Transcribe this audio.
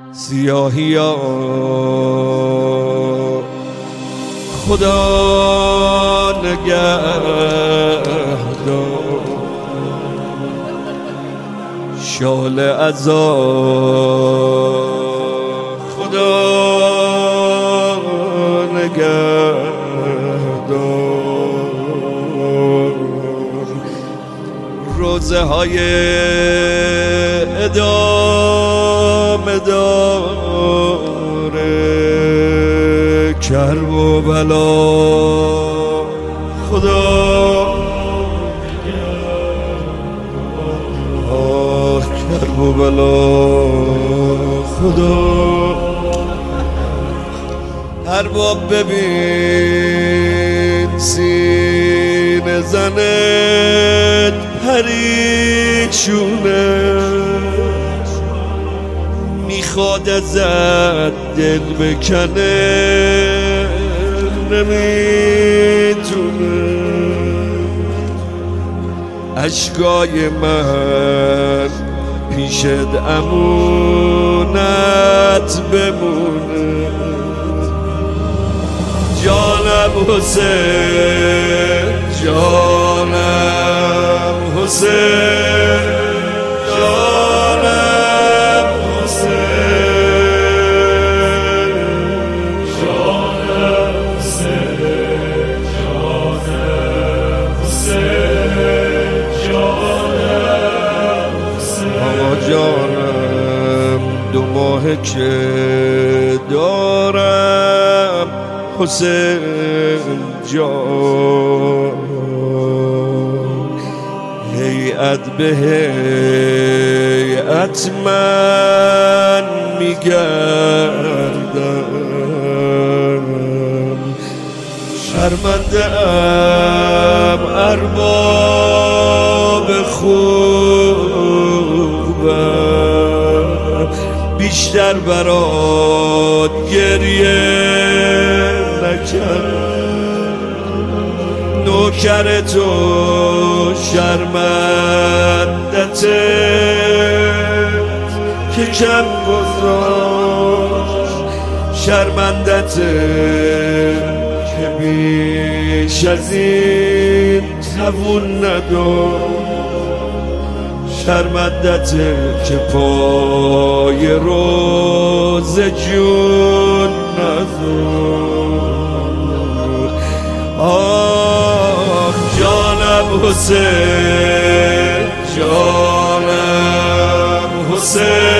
سیاهی ها خدا نگهدار، شال عذاب خدا نگهدار، روزه های ادامه داره، کرب و بلا خدا کرب و بلا خدا. هر باب ببین سینه زنت پریشونه، میخواد ازت دل بکنه نمیتونه، اشکای من پیشت امونت بمونه. جانم حسین، جانم حسین، جانم حسین، جانم حسین، جانم حسین، جانم حسین. آقا جانم دو ماهه که دارم حسین جان، هیئت به هیئت من میگردم، شرمنده ام ارباب خوبم، بیشتر برات گریه نوکر تو شرمندته که کم گذاشت، شرمندته که بیش از این توون نداشت، شرمندته که پای روز جون نذاشت. آه جانم حسین، جانم حسین.